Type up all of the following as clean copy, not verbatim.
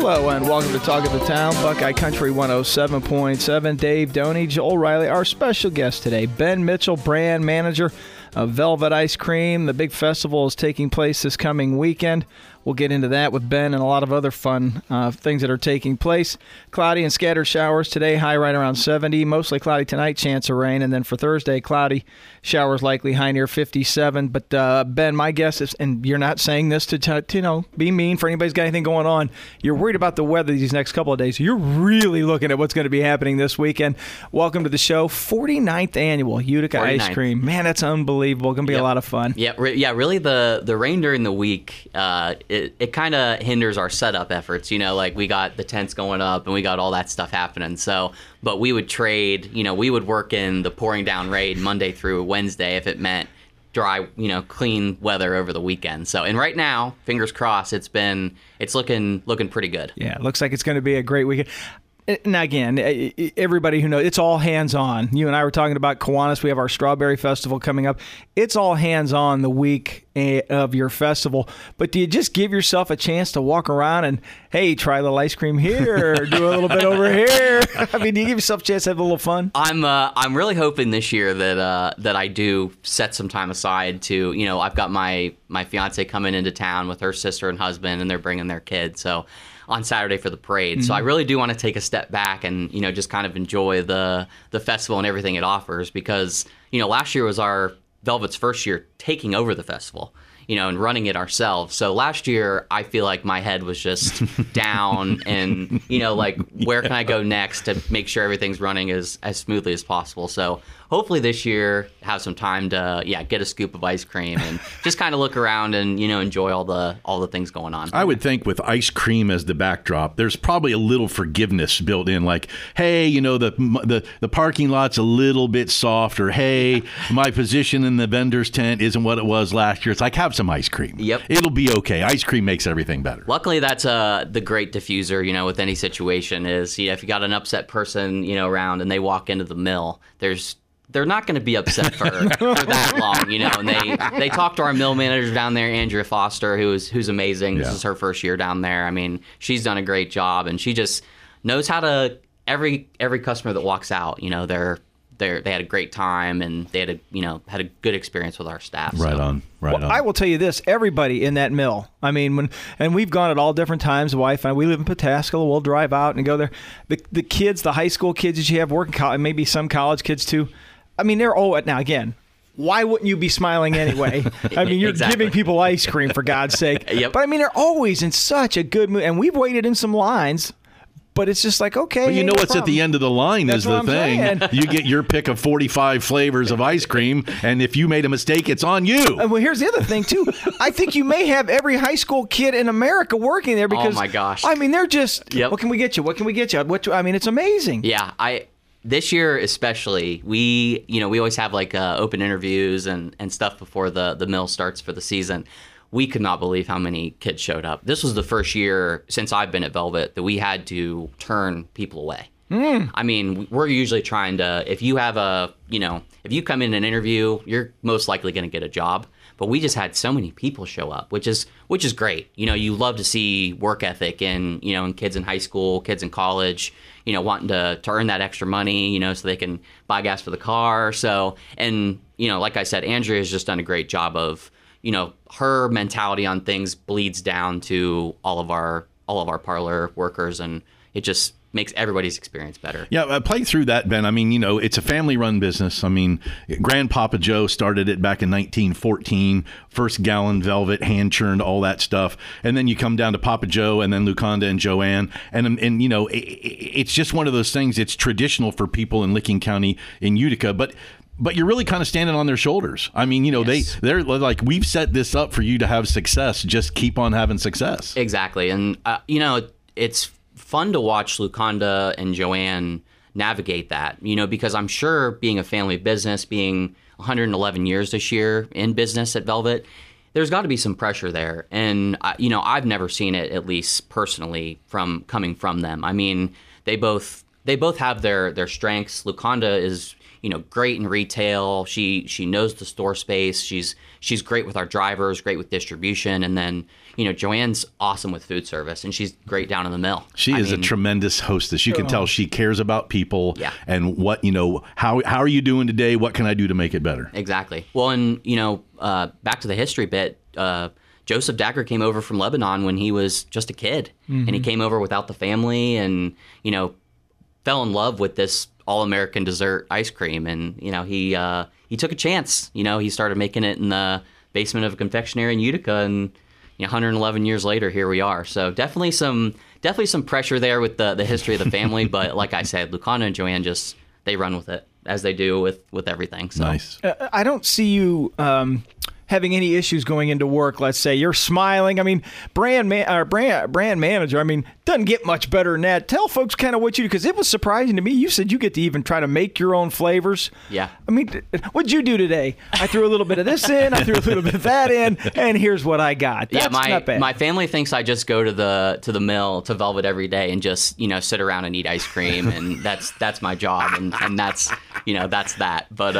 Hello and welcome to Talk of the Town, Buckeye Country 107.7. Dave Doney, Joel Riley, our special guest today, Ben Mitchell, brand manager of Velvet Ice Cream. The big festival is taking place this coming weekend. We'll get into that with Ben and a lot of other fun things that are taking place. Cloudy and scattered showers today, high right around 70. Mostly cloudy tonight, chance of rain. And then for Thursday, cloudy, showers likely, high near 57. But Ben, my guess is, and you're not saying this to be mean for anybody's got anything going on, you're worried about the weather these next couple of days. You're really looking at what's going to be happening this weekend. Welcome to the show, 49th annual Utica 49th. Ice Cream. Man, that's unbelievable. Going to be a lot of fun. Yeah, really the rain during the week, it kind of hinders our setup efforts. Like we got the tents going up and we got all that stuff happening. So, but we would trade, we would work in the pouring down rain Monday through Wednesday if it meant dry, clean weather over the weekend. So, and right now, fingers crossed, it's looking pretty good. Yeah, it looks like it's going to be a great weekend. Now, again, everybody who knows, it's all hands-on. You and I were talking about Kiwanis. We have our Strawberry Festival coming up. It's all hands-on the week of your festival. But do you just give yourself a chance to walk around and, hey, try a little ice cream here, or do a little bit over here? I mean, do you give yourself a chance to have a little fun? I'm really hoping this year that I do set some time aside to, I've got my fiance coming into town with her sister and husband, and they're bringing their kids. So on Saturday for the parade. Mm-hmm. So I really do want to take a step back and, just kind of enjoy the festival and everything it offers, because, last year was our Velvet's first year taking over the festival, and running it ourselves. So last year, I feel like my head was just down and, like, where can I go next to make sure everything's running as smoothly as possible. So hopefully this year have some time to, get a scoop of ice cream and just kind of look around and, enjoy all the things going on. I would think with ice cream as the backdrop, there's probably a little forgiveness built in, like, hey, the parking lot's a little bit soft, or hey, my position in the vendor's tent isn't what it was last year. It's like, have some ice cream. Yep. It'll be okay. Ice cream makes everything better. Luckily, that's the great diffuser, with any situation is, if you got an upset person, around and they walk into the mill, they're not going to be upset for that long, and they talk to our mill manager down there, Andrea Foster, who's amazing. Yeah. This is her first year down there. I mean, she's done a great job, and she just knows how to, every customer that walks out, they had a great time, and they had a good experience with our staff. Right on. I will tell you this, everybody in that mill, I mean, and we've gone at all different times, the wife and I, we live in Pataskala, we'll drive out and go there. The kids, the high school kids that you have working, maybe some college kids too, I mean, they're all, now again, why wouldn't you be smiling anyway? I mean, you're giving people ice cream, for God's sake. Yep. But I mean, they're always in such a good mood, and we've waited in some lines. But it's just like, okay. Well, no what's problem. At the end of the line That's is the thing. Saying. You get your pick of 45 flavors of ice cream, and if you made a mistake, it's on you. Well, here's the other thing, too. I think you may have every high school kid in America working there because, oh my gosh. I mean, they're just, yep. What can we get you? What can we get you? I mean, it's amazing. Yeah, this year especially, we always have like open interviews and stuff before the mill starts for the season. We could not believe how many kids showed up. This was the first year since I've been at Velvet that we had to turn people away. I mean, we're usually trying to, if you have if you come in an interview, you're most likely going to get a job. But we just had so many people show up, which is great. You love to see work ethic in kids in high school, kids in college, wanting to earn that extra money, so they can buy gas for the car. So, and, like I said, Andrea has just done a great job of, her mentality on things bleeds down to all of our parlor workers, and it just makes everybody's experience better. Yeah, play through that, Ben. I mean, it's a family-run business. I mean, Grandpapa Joe started it back in 1914, first gallon Velvet, hand-churned, all that stuff. And then you come down to Papa Joe and then Luconda and Joanne. And it's just one of those things. It's traditional for people in Licking County in Utica, but you're really kind of standing on their shoulders. I mean, yes. They're like, we've set this up for you to have success. Just keep on having success. Exactly. And, it's fun to watch Luconda and Joanne navigate that, because I'm sure being a family business, being 111 years this year in business at Velvet, there's got to be some pressure there. And, I've never seen it, at least personally, coming from them. I mean, they both have their strengths. Luconda is, great in retail. She knows the store space. She's great with our drivers, great with distribution, and then Joanne's awesome with food service, and she's great down in the mill. She is a tremendous hostess. You can tell she cares about people. Yeah. And what how are you doing today? What can I do to make it better? Exactly. Well, and back to the history bit. Joseph Dagger came over from Lebanon when he was just a kid, and he came over without the family, and fell in love with this all-American dessert ice cream, and he took a chance. He started making it in the basement of a confectionery in Utica, and 111 years later, here we are. So definitely some pressure there with the history of the family, but like I said, Lucana and Joanne they run with it as they do with everything. So. Nice. I don't see you having any issues going into work. Let's say you're smiling. I mean, brand manager. I mean, doesn't get much better than that. Tell folks kind of what you do, because it was surprising to me. You said you get to even try to make your own flavors. Yeah. I mean, what'd you do today? I threw a little bit of this in. I threw a little bit of that in, and here's what I got. That's not bad. My family thinks I just go to the mill to Velvet every day and just sit around and eat ice cream, and that's my job, and that's that's that. But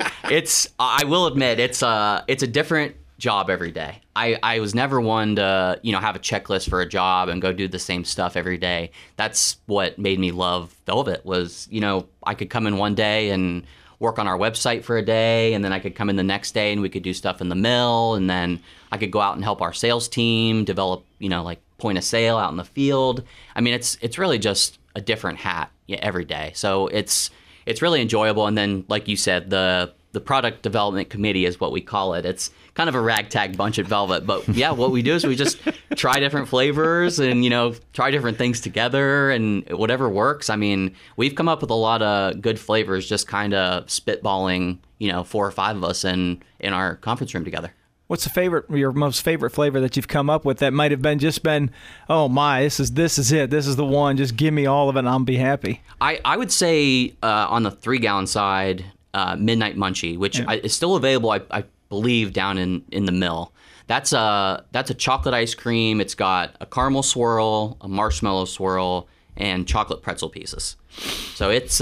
I will admit it's a different job every day. I was never one to have a checklist for a job and go do the same stuff every day. That's what made me love Velvet was I could come in one day and work on our website for a day, and then I could come in the next day and we could do stuff in the mill, and then I could go out and help our sales team develop like point of sale out in the field. I mean, it's really just a different hat every day. So it's really enjoyable. And then, like you said, the product development committee is what we call it. It's kind of a ragtag bunch at Velvet, but yeah, what we do is we just try different flavors and try different things together, and whatever works. I mean, we've come up with a lot of good flavors, just kind of spitballing 4 or 5 of us in our conference room together. What's your most favorite flavor that you've come up with that might have been, oh my, this is it, this is the one, just give me all of it and I'll be happy? I would say on the 3-gallon side, Midnight Munchie, which is still available, I believe, down in the mill. That's a chocolate ice cream. It's got a caramel swirl, a marshmallow swirl, and chocolate pretzel pieces. So it's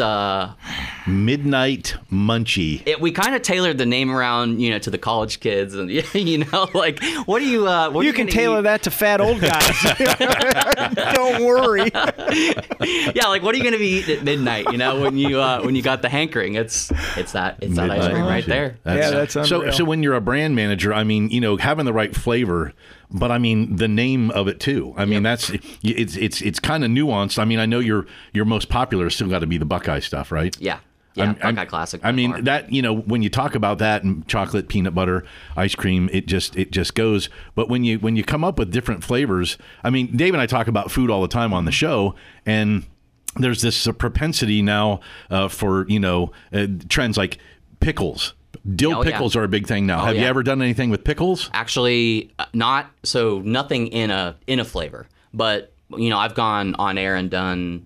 Midnight Munchie. We kind of tailored the name around to the college kids, and like what do you you can tailor that to fat old guys. Don't worry. Yeah, like what are you going to be eating at midnight? When you got the hankering, it's that ice cream right there. That's unreal. So when you're a brand manager, I mean, having the right flavor. But I mean the name of it too. I mean it's kind of nuanced. I mean I know your most popular has still got to be the Buckeye stuff, right? Yeah, Buckeye Classic. I mean that when you talk about that and chocolate peanut butter ice cream, it just goes. But when you come up with different flavors, I mean Dave and I talk about food all the time on the show, and there's this propensity now for trends like pickles. Dill pickles are a big thing now. Have you ever done anything with pickles? Actually, nothing in a flavor. But I've gone on air and done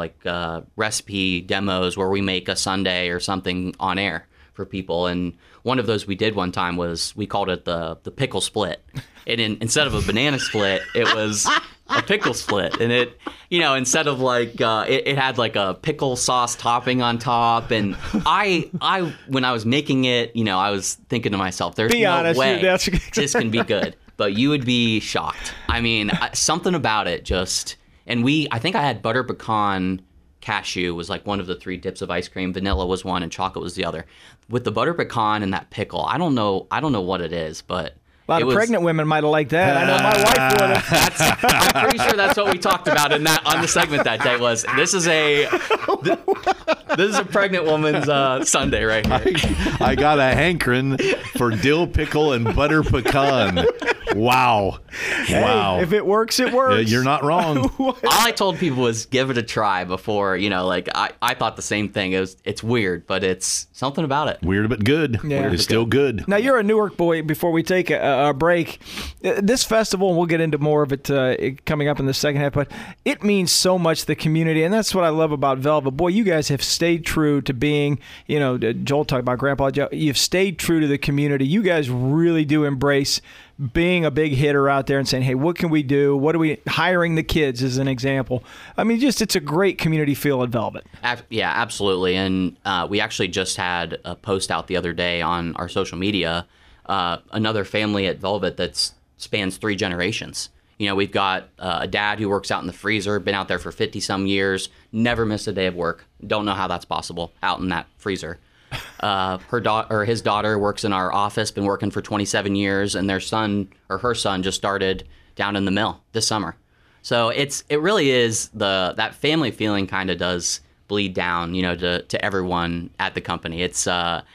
recipe demos where we make a sundae or something on air for people. And one of those we did one time was we called it the pickle split. And instead of a banana split, it was a pickle split, and it instead of it had like a pickle sauce topping on top. And I when I was making it, I was thinking to myself, there's no way this can be good. But you would be shocked. I mean, something about it just, and I think I had butter pecan cashew was like one of the 3 dips of ice cream. Vanilla was one and chocolate was the other. With the butter pecan and that pickle, I don't know what it is, but a lot of pregnant women might have liked that. I know my wife would have. I'm pretty sure that's what we talked about on the segment that day. Was this is a pregnant woman's sundae right here. I got a hankering for dill pickle and butter pecan. Wow. Hey, if it works, it works. You're not wrong. All I told people was give it a try before, I thought the same thing. It's weird, but it's something about it. Weird but good. Yeah. It's still good. Now, you're a Newark boy. Before we take a break, this festival, and we'll get into more of it coming up in the second half, but it means so much to the community, and that's what I love about Velvet. Boy, you guys have stayed true to being, Joel talked about Grandpa Joe, you've stayed true to the community. You guys really do embrace being a big hitter out there and saying, hey, what can we do? What are we hiring the kids as an example? I mean, just it's a great community feel at Velvet. Yeah, absolutely. And we actually just had a post out the other day on our social media, another family at Velvet that spans 3 generations. You know, we've got a dad who works out in the freezer, been out there for 50-some years, never missed a day of work. Don't know how that's possible out in that freezer. His daughter works in our office, been working for 27 years, and her son just started down in the mill this summer. So it really is that family feeling kind of does bleed down, you know, to everyone at the company. It's a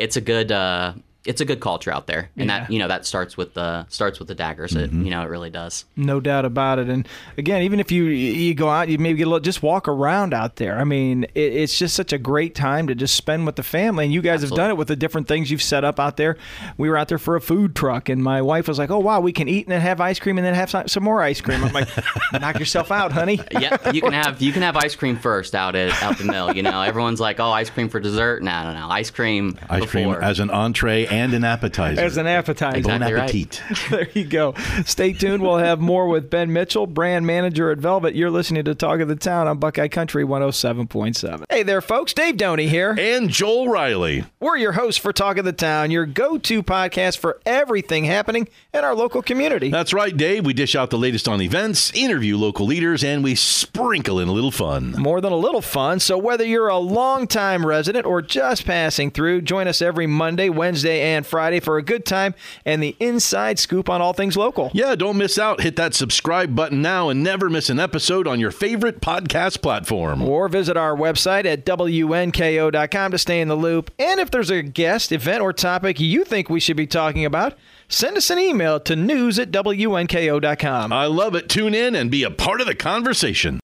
good culture out there, and that starts with the Daggers. It really does. No doubt about it. And again, even if you go out, you maybe just walk around out there. I mean, it's just such a great time to just spend with the family. And you guys have done it with the different things you've set up out there. We were out there for a food truck, and my wife was like, "Oh wow, we can eat and then have ice cream and then have some more ice cream." I'm like, "Knock yourself out, honey." Yeah, you can have ice cream first out the mill. You know, everyone's like, "Oh, ice cream for dessert." No. Ice cream as an entree and an appetizer. As an appetizer. Exactly Bon appetit. Right. There you go. Stay tuned. We'll have more with Ben Mitchell, brand manager at Velvet. You're listening to Talk of the Town on Buckeye Country 107.7. Hey there, folks. Dave Doney here. And Joel Riley. We're your hosts for Talk of the Town, your go-to podcast for everything happening in our local community. That's right, Dave. We dish out the latest on events, interview local leaders, and we sprinkle in a little fun. More than a little fun. So whether you're a longtime resident or just passing through, join us every Monday, Wednesday, and Friday for a good time and the inside scoop on all things local. Yeah, don't miss out. Hit that subscribe button now and never miss an episode on your favorite podcast platform. Or visit our website at WNKO.com to stay in the loop. And if there's a guest, event, or topic you think we should be talking about, send us an email to news@WNKO.com. I love it. Tune in and be a part of the conversation.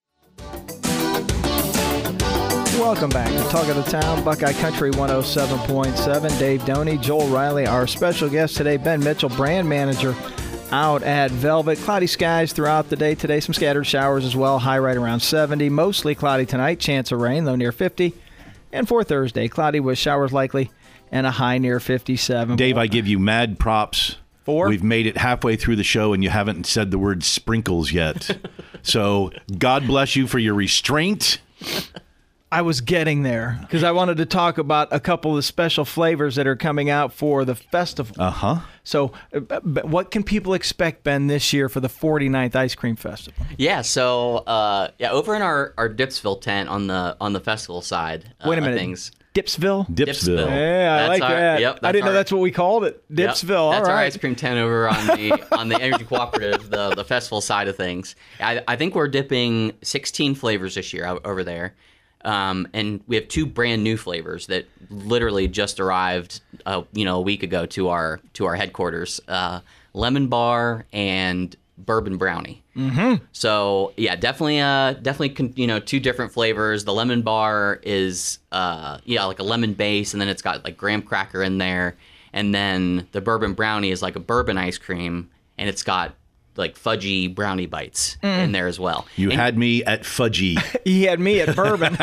Welcome back to Talk of the Town, Buckeye Country 107.7. Dave Doney, Joel Riley, our special guest today, Ben Mitchell, brand manager out at Velvet. Cloudy skies throughout the day today, some scattered showers as well, high right around 70. Mostly cloudy tonight, chance of rain, though near 50. And for Thursday, cloudy with showers likely and a high near 57. Dave, I give you mad props. We've made it halfway through the show and you haven't said the word sprinkles yet. So God bless you for your restraint. I was getting there because I wanted to talk about a couple of special flavors that are coming out for the festival. Uh-huh. So what can people expect, Ben, this year for the 49th Ice Cream Festival? Yeah, so over in our Dipsville tent on the festival side. Wait a minute. Things. Dipsville? Dipsville. Yeah, I like that. Yep, I didn't know that's what we called it. Dipsville. Yep, that's all our right. ice cream tent over on the Energy Cooperative, the festival side of things. I think we're dipping 16 flavors this year over there. And we have 2 brand new flavors that literally just arrived, a week ago to our headquarters: lemon bar and bourbon brownie. Mm-hmm. So yeah, definitely, 2 different flavors. The lemon bar is like a lemon base, and then it's got like graham cracker in there, and then the bourbon brownie is like a bourbon ice cream, and it's got like fudgy brownie bites in there as well. You had me at fudgy. He had me at bourbon.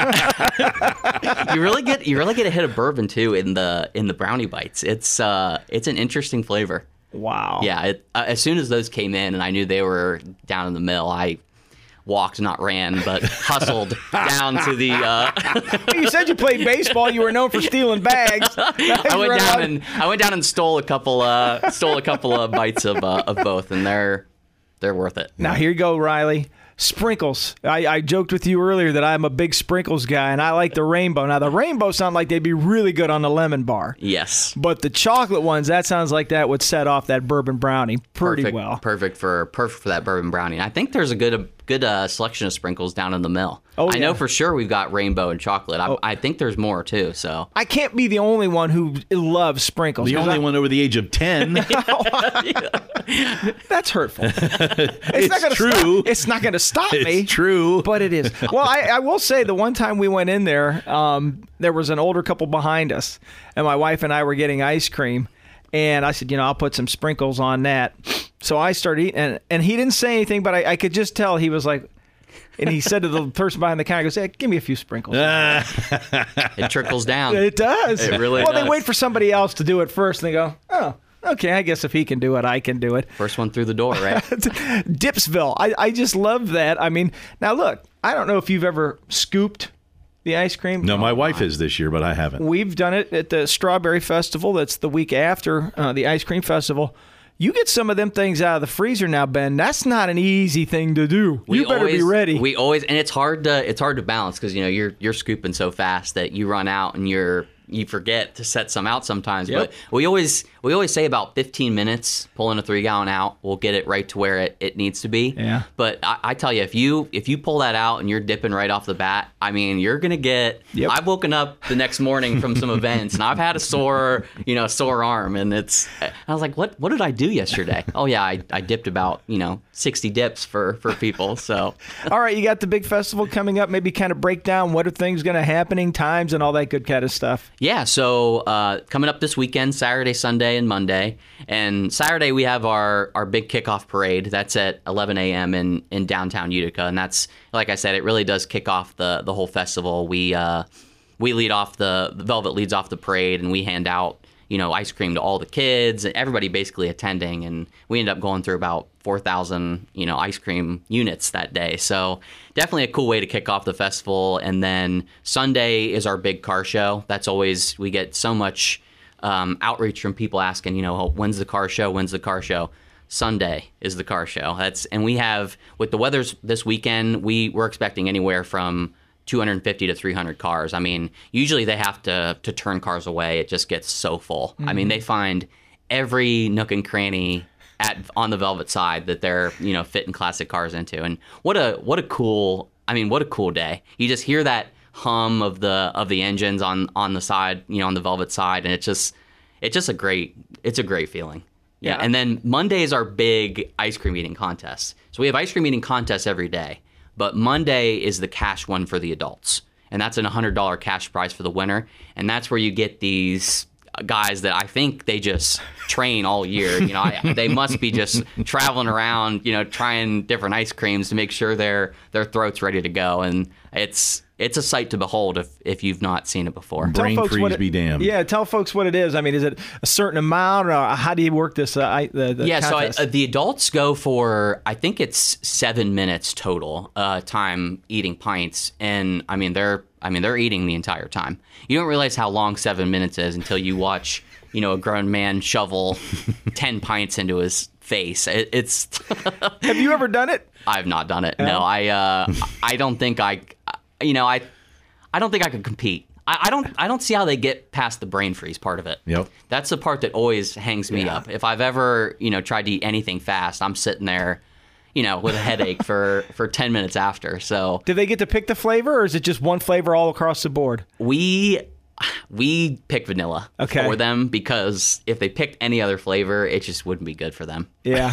You really get a hit of bourbon too in the brownie bites. It's an interesting flavor. Wow. Yeah. As soon as those came in and I knew they were down in the mill, I walked, not ran, but hustled down to the. You said you played baseball. You were known for stealing bags. I went down and stole a couple of bites of both, and they're worth it. Now here you go, Riley. Sprinkles. I joked with you earlier that I'm a big sprinkles guy, and I like the rainbow. Now, the rainbow sound like they'd be really good on the lemon bar. Yes. But the chocolate ones, that sounds like that would set off that bourbon brownie pretty well. Perfect for that bourbon brownie. And I think there's a good selection of sprinkles down in the mill. Oh, I know for sure we've got rainbow and chocolate. I think there's more too. So I can't be the only one who loves sprinkles. The only one over the age of 10. That's hurtful. It's true. It's not going to stop me. It's true. But it is. Well, I will say the one time we went in there, there was an older couple behind us, and my wife and I were getting ice cream. And I said, I'll put some sprinkles on that. So I started eating, and he didn't say anything, but I could just tell he was like, and he said to the person behind the counter, he goes, hey, give me a few sprinkles. It trickles down. It does. It really does. does. They wait for somebody else to do it first, and they go, oh. Okay, I guess if he can do it, I can do it. First one through the door, right? Dipsville. I just love that. I mean, now look, I don't know if you've ever scooped the ice cream. No, my wife is this year, but I haven't. We've done it at the Strawberry Festival. That's the week after the ice cream festival. You get some of them things out of the freezer now, Ben. That's not an easy thing to do. You better be ready. We always, and it's hard to balance because you're scooping so fast that you run out and you forget to set some out sometimes. Yep. But we always say about 15 minutes pulling a 3-gallon out, we'll get it right to where it needs to be. Yeah. But I tell you, if you pull that out and you're dipping right off the bat, I mean, you're gonna get. Yep. I've woken up the next morning from some events and I've had a sore arm, and I was like, what did I do yesterday? Oh yeah, I dipped about 60 dips for people. So. All right, you got the big festival coming up. Maybe kind of break down what are things going to happening, times, and all that good kind of stuff. Yeah, so coming up this weekend, Saturday, Sunday, and Monday. And Saturday we have our big kickoff parade. That's at 11 a.m. in downtown Utica, and that's, like I said, it really does kick off the whole festival. We lead off the Velvet leads off the parade, and we hand out ice cream to all the kids and everybody basically attending, and we end up going through about 4,000 ice cream units that day. So definitely a cool way to kick off the festival. And then Sunday is our big car show. That's always, we get so much outreach from people asking, when's the car show? Sunday is the car show. And we have, with the weathers this weekend, we're expecting anywhere from 250 to 300 cars. I mean, usually they have to turn cars away. It just gets so full. Mm-hmm. I mean, they find every nook and cranny on the Velvet side that they're fitting classic cars into. And what a cool day. You just hear that hum of the engines on the side, on the Velvet side, and it's just a great feeling. Yeah. And then Monday is our big ice cream eating contest. So we have ice cream eating contests every day. But Monday is the cash one for the adults. And that's a $100 cash prize for the winner. And that's where you get these guys that I think they just train all year. They must be just traveling around, trying different ice creams to make sure their throat's ready to go. And it's a sight to behold if you've not seen it before. Brain freeze be damned. Yeah, tell folks what it is. I mean, is it a certain amount, or how do you work this? Contest? So the adults go for, I think it's 7 minutes total time eating pints, and I mean they're eating the entire time. You don't realize how long 7 minutes is until you watch a grown man shovel 10 pints into his face. It's. Have you ever done it? I've not done it. No, I don't think I don't think I could compete. I don't see how they get past the brain freeze part of it. Yep. That's the part that always hangs me up. If I've ever, tried to eat anything fast, I'm sitting there, with a headache for 10 minutes after. So do they get to pick the flavor, or is it just one flavor all across the board? We pick vanilla for them, because if they picked any other flavor, it just wouldn't be good for them. Yeah.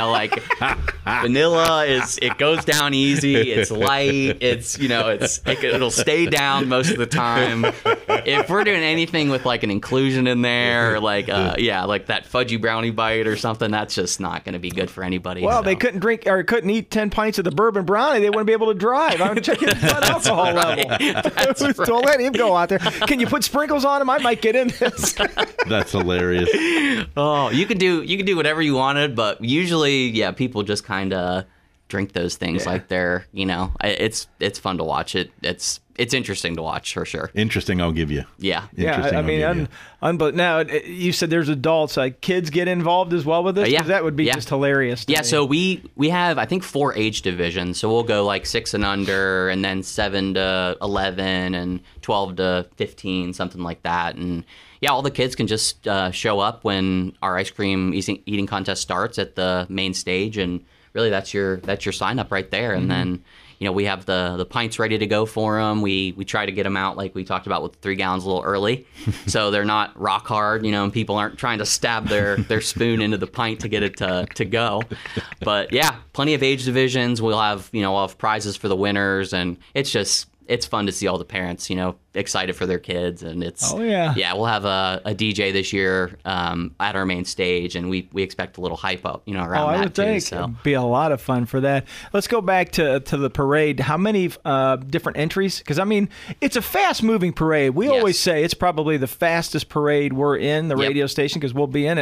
Vanilla it goes down easy. It's light. It'll stay down most of the time. If we're doing anything with like an inclusion in there, or like that fudgy brownie bite or something, that's just not going to be good for anybody. Well, they couldn't drink or couldn't eat 10 pints of the bourbon brownie. They wouldn't be able to drive. I'm checking the blood alcohol level. That's right. Don't let him go out there. Can you put sprinkles on him? I might get in this. That's hilarious. Oh, you can do whatever you wanted, but usually, people just kind of drink those things like they're, it's fun to watch. It's interesting to watch for sure. Interesting, I'll give you. Yeah. I mean, but now you said there's adults, like kids get involved as well with this? Yeah. That would be just hilarious to me. So we have, I think, 4 age divisions. So we'll go like 6 and under, and then 7 to 11, and 12 to 15, something like that. And all the kids can just show up when our ice cream eating contest starts at the main stage, and really that's your sign up right there. And then we have the pints ready to go for them. We try to get them out, like we talked about, with 3 gallons a little early, so they're not rock hard, and people aren't trying to stab their spoon into the pint to get it to go. But plenty of age divisions. We'll have prizes for the winners, and it's fun to see all the parents, excited for their kids, and it's we'll have a DJ this year at our main stage, and we expect a little hype up, around that too. It'd be a lot of fun for that. Let's go back to the parade. How many different entries? Because I mean, it's a fast moving parade. We always say it's probably the fastest parade we're in the radio station, because we'll be in it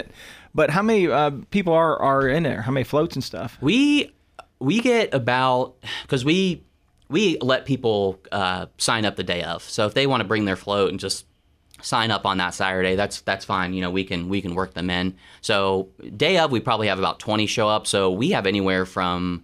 But how many people are in there? How many floats and stuff? We get about, because we let people sign up the day of. So if they want to bring their float and just sign up on that Saturday, that's fine. We can work them in. So day of, we probably have about 20 show up. So we have anywhere from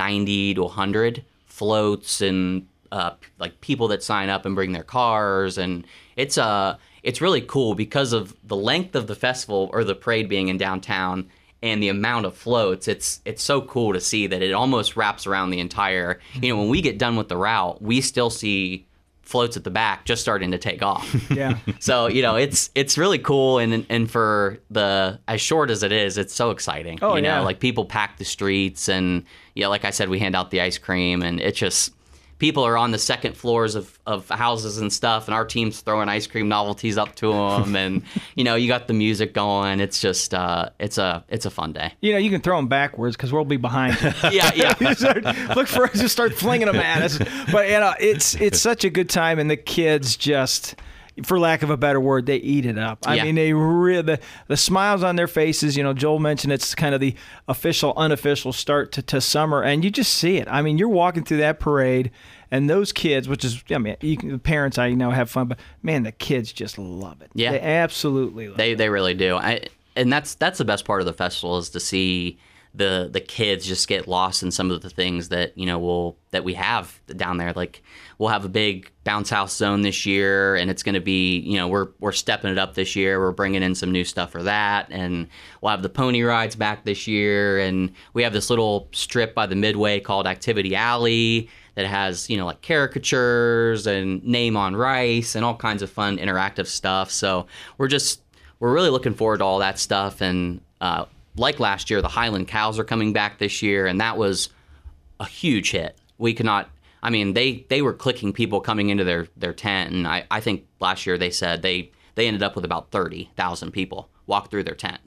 90 to 100 floats and like people that sign up and bring their cars, and it's really cool because of the length of the festival or the parade being in downtown and the amount of floats. It's so cool to see that it almost wraps around the entire. When we get done with the route, we still see floats at the back just starting to take off. Yeah. So it's really cool, and for the as short as it is, it's so exciting. Oh, yeah. Like people pack the streets, and like I said, we hand out the ice cream, and it just. People are on the second floors of houses and stuff, and our team's throwing ice cream novelties up to them, and you got the music going. It's just it's a fun day. You can throw them backwards because we'll be behind you. Yeah. Look for us to start flinging them at us. But it's such a good time, and the kids just, for lack of a better word, they eat it up. I mean, they really the smiles on their faces. Joel mentioned it's kind of the official, unofficial start to summer, and you just see it. I mean, you're walking through that parade, and those kids, which is, the parents have fun, but man, the kids just love it. Yeah, they absolutely love it. They really do. And that's the best part of the festival, is to see the kids just get lost in some of the things that that we have down there. Like we'll have a big bounce house zone this year, and it's going to be we're stepping it up this year. We're bringing in some new stuff for that, and we'll have the pony rides back this year, and we have this little strip by the Midway called Activity Alley that has like caricatures and Name on Rice and all kinds of fun interactive stuff. So we're really looking forward to all that stuff. And like last year, the Highland Cows are coming back this year, and that was a huge hit. We could not. I mean, they were clicking people coming into their tent, and I think last year they said they ended up with about 30,000 people walk through their tent.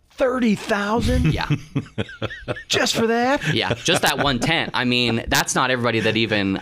30,000? Yeah. Just for that? Yeah, just that one tent. I mean, that's not everybody that even.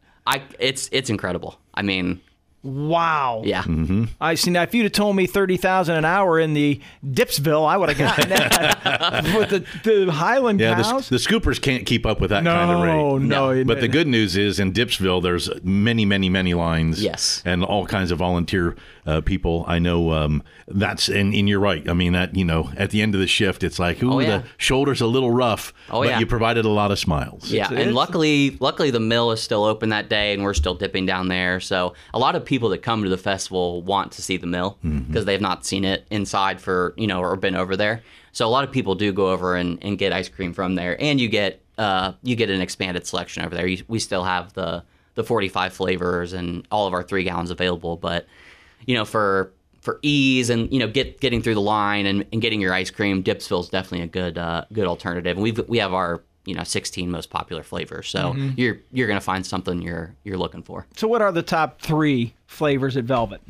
It's incredible. I mean. Wow. Yeah. Mm-hmm. I see. Now, if you'd have told me 30,000 an hour in the Dipsville, I would have gotten that. With the Highland Cows. The scoopers can't keep up with that kind of rate. No. But the good news is in Dipsville, there's many, many, many lines. Yes. And all kinds of volunteer people. I know that's, and you're right. I mean, that, at the end of the shift, it's like, the shoulder's a little rough, but you provided a lot of smiles. Yeah. And luckily the mill is still open that day, and we're still dipping down there. So a lot of people that come to the festival want to see the mill because they've not seen it inside for, or been over there. So a lot of people do go over and get ice cream from there, and you get an expanded selection over there. We still have the 45 flavors and all of our 3 gallons available, but for ease and getting through the line and getting your ice cream, Dipsville is definitely a good alternative. And we have our 16 most popular flavors. So you're going to find something you're looking for. So what are the top 3 flavors at Velvet?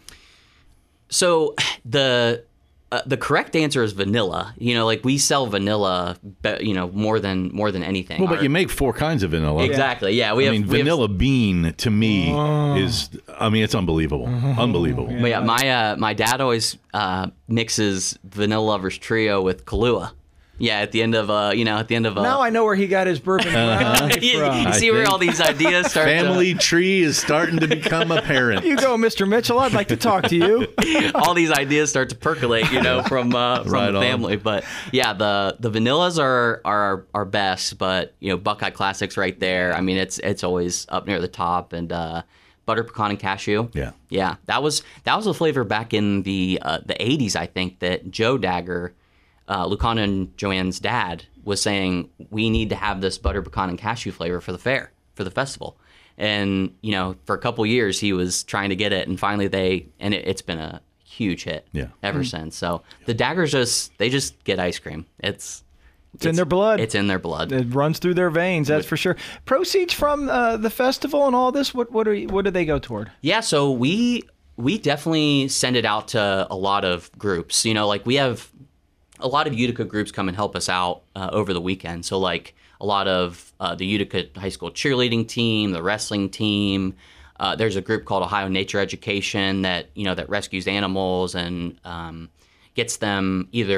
So the correct answer is vanilla. Like we sell vanilla, more than anything. Well, but you make 4 kinds of vanilla. Exactly. Yeah. Vanilla bean to me is, it's unbelievable. Unbelievable. Yeah. My dad always mixes Vanilla Lovers Trio with Kahlua. Yeah, at the end of Now I know where he got his bourbon brownie from. You see where all these ideas start. Family tree is starting to become apparent. You go, Mr. Mitchell. I'd like to talk to you. All these ideas start to percolate, from the family. But yeah, the vanillas are our best. But Buckeye Classic's right there. I mean, it's always up near the top. And butter pecan and cashew. Yeah. That was a flavor back in the 80s. I think that Joe Dagger. Lucana and Joanne's dad was saying, we need to have this butter pecan and cashew flavor for the fair, for the festival. And, for a couple years he was trying to get it, and finally it's been a huge hit ever since. So the Daggers they just get ice cream. It's in their blood. It's in their blood. It runs through their veins, that's for sure. Proceeds from the festival and all this, what do they go toward? Yeah, so we definitely send it out to a lot of groups. Like we have a lot of Utica groups come and help us out over the weekend. So like a lot of the Utica high school cheerleading team, the wrestling team. There's a group called Ohio Nature Education that rescues animals and gets them either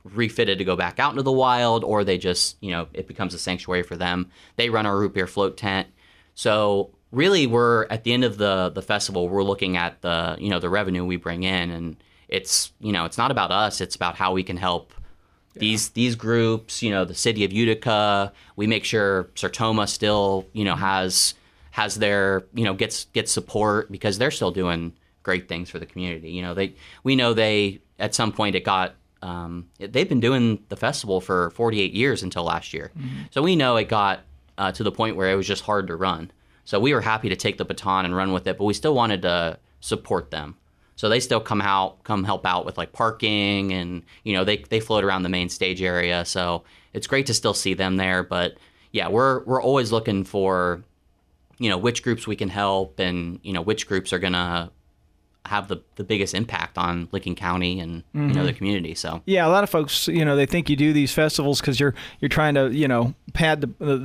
refitted to go back out into the wild, or they just, it becomes a sanctuary for them. They run our root beer float tent. So really, we're at the end of the festival, we're looking at the, the revenue we bring in, and it's, it's not about us. It's about how we can help these groups, the city of Utica. We make sure Sertoma still, has their, gets support, because they're still doing great things for the community. We know at some point it got, they've been doing the festival for 48 years until last year. Mm-hmm. So we know it got to the point where it was just hard to run. So we were happy to take the baton and run with it, but we still wanted to support them. So they still come help out with like parking, and they float around the main stage area. So it's great to still see them there. But yeah, we're always looking for which groups we can help, and which groups are gonna have the biggest impact on Licking County and the community. So yeah, a lot of folks they think you do these festivals because you're trying to pad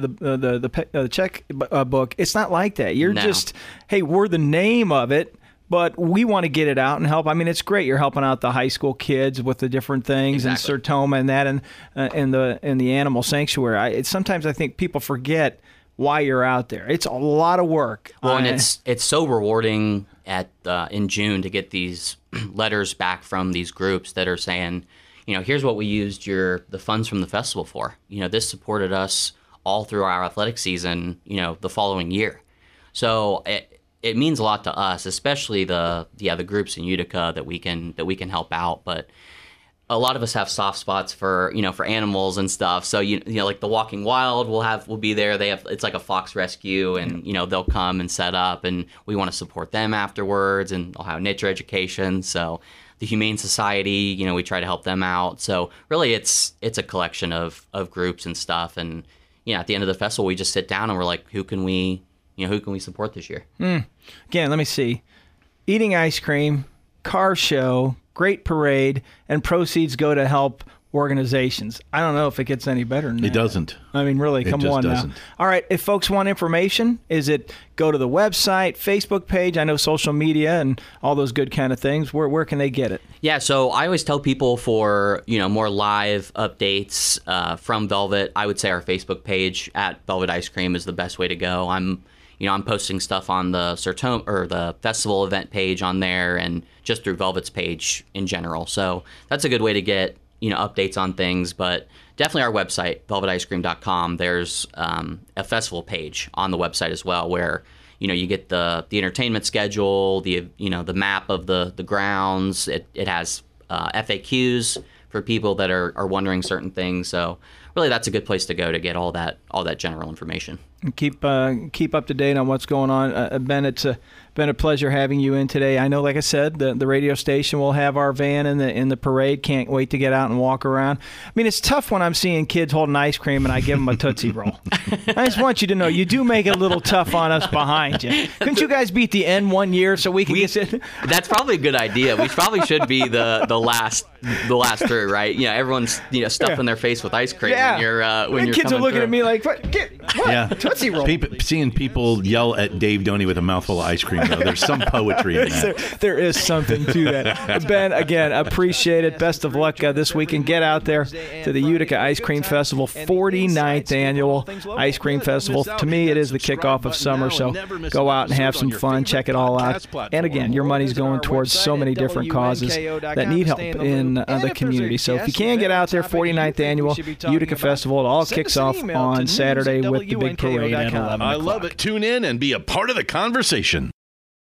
the check book. It's not like that. You're just, hey, we're the name of it, but we want to get it out and help. I mean, it's great. You're helping out the high school kids with the different things, exactly. And Sertoma and that, and the animal sanctuary. Sometimes I think people forget why you're out there. It's a lot of work. Well, and it's so rewarding in June to get these letters back from these groups that are saying, here's what we used the funds from the festival for. This supported us all through our athletic season, the following year. So it means a lot to us, especially the groups in Utica that we can help out. But a lot of us have soft spots for animals and stuff. So like the Walking Wild will be there. It's like a fox rescue, and they'll come and set up, and we want to support them afterwards, and they'll have nature education. So the Humane Society, we try to help them out. So really, it's a collection of groups and stuff. And at the end of the festival, we just sit down and we're like, who can we support this year? Again, let me see. Eating ice cream, car show, great parade, and proceeds go to help organizations. I don't know if it gets any better than that. It doesn't. I mean, really, come on now. All right, if folks want information, is it go to the website, Facebook page? I know social media and all those good kind of things. Where can they get it? Yeah, so I always tell people for more live updates from Velvet, I would say our Facebook page at Velvet Ice Cream is the best way to go. I'm posting stuff on the Sertoma or the festival event page on there, and just through Velvet's page in general. So that's a good way to get updates on things. But definitely our website, velveticecream.com. There's a festival page on the website as well, where you get the entertainment schedule, the map of the grounds. It has FAQs for people that are wondering certain things. So really, that's a good place to go to get all that general information. And keep up to date on what's going on. Ben, it's been a pleasure having you in today. I know, like I said, the radio station will have our van in the parade. Can't wait to get out and walk around. I mean, it's tough when I'm seeing kids holding ice cream and I give them a Tootsie Roll. I just want you to know, you do make it a little tough on us behind you. Couldn't you guys beat the end one year so we can get it? That's probably a good idea. We probably should be the last through, right? Everyone's stuffing their face with ice cream when you're kids are looking through. at me like, what? Yeah. Tootsie Roll. Seeing people yell at Dave Doney with a mouthful of ice cream, though, there's some poetry in that. There is something to that. Ben, again, appreciate it. Best of luck this weekend. Get out there to the Utica Ice Cream Festival, 49th annual Ice Cream Festival. To me, it is the kickoff of summer, so go out and have some fun. Check it all out. And again, your money's going towards so many different causes that need help in the community. So if you can get out there, 49th annual Utica Festival, it all kicks off on Saturday with the big parade at 11 o'clock. I love it. Tune in and be a part of the conversation.